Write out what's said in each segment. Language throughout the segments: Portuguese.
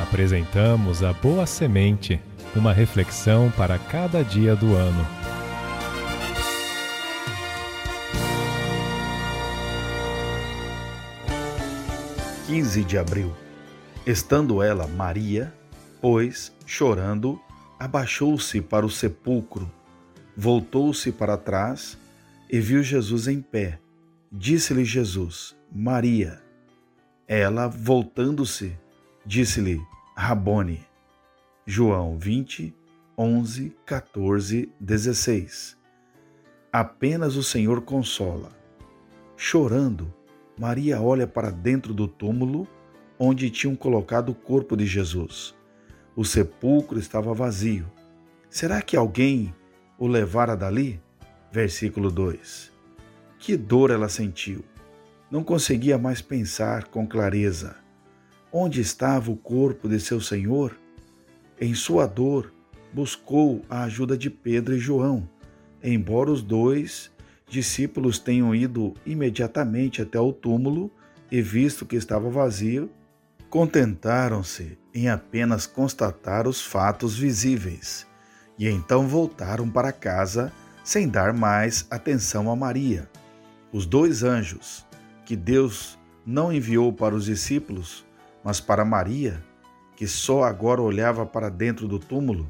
Apresentamos a Boa Semente, uma reflexão para cada dia do ano. Dia 15 de abril. Estando ela, Maria, pois, chorando, abaixou-se para o sepulcro, voltou-se para trás e viu Jesus em pé. Disse-lhe Jesus: Maria. Ela, voltando-se, disse-lhe: Rabone. João 20, 11, 14, 16. Apenas o Senhor consola. Chorando, Maria olha para dentro do túmulo onde tinham colocado o corpo de Jesus. O sepulcro estava vazio. Será que alguém o levara dali? Versículo 2. Que dor ela sentiu! Não conseguia mais pensar com clareza. Onde estava o corpo de seu Senhor? Em sua dor, buscou a ajuda de Pedro e João, embora os dois discípulos tenham ido imediatamente até o túmulo e visto que estava vazio, contentaram-se em apenas constatar os fatos visíveis e então voltaram para casa sem dar mais atenção a Maria. Os dois anjos, que Deus não enviou para os discípulos, mas para Maria, que só agora olhava para dentro do túmulo,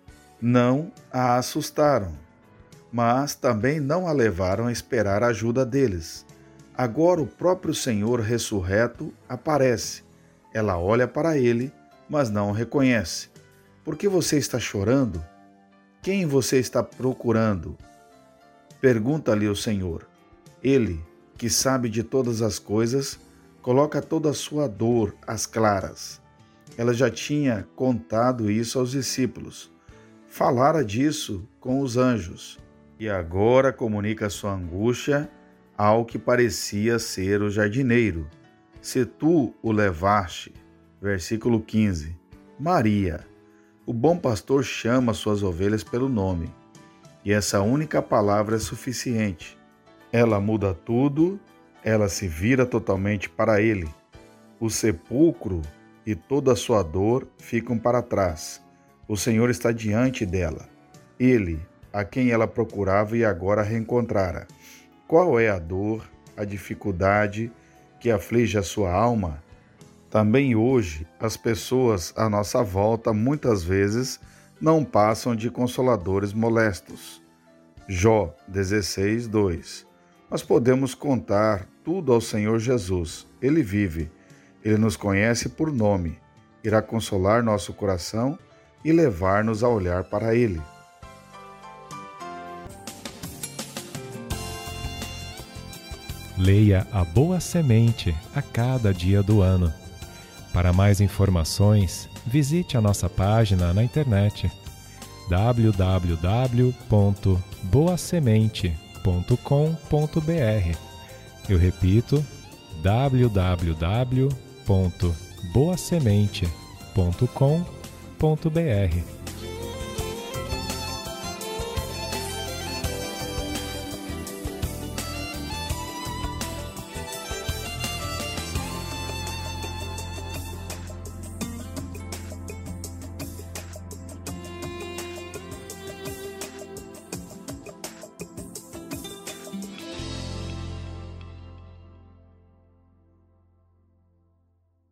não a assustaram, mas também não a levaram a esperar a ajuda deles. Agora o próprio Senhor ressurreto aparece. Ela olha para ele, mas não o reconhece. Por que você está chorando? Quem você está procurando? Pergunta-lhe o Senhor. Ele, que sabe de todas as coisas, coloca toda a sua dor às claras. Ela já tinha contado isso aos discípulos. Falara disso com os anjos. E agora comunica sua angústia ao que parecia ser o jardineiro. Se tu o levaste, versículo 15. Maria, o bom pastor chama suas ovelhas pelo nome, e essa única palavra é suficiente. Ela muda tudo, ela se vira totalmente para ele. O sepulcro e toda a sua dor ficam para trás. O Senhor está diante dela. Ele, a quem ela procurava e agora reencontrara. Qual é a dor, a dificuldade que aflige a sua alma? Também hoje, as pessoas à nossa volta muitas vezes não passam de consoladores molestos. Jó 16, 2. Nós podemos contar tudo ao Senhor Jesus. Ele vive, Ele nos conhece por nome, irá consolar nosso coração e levar-nos a olhar para Ele. Leia a Boa Semente a cada dia do ano. Para mais informações, visite a nossa página na internet www.boasemente.com.br. Eu repito, www.boasemente.com.br.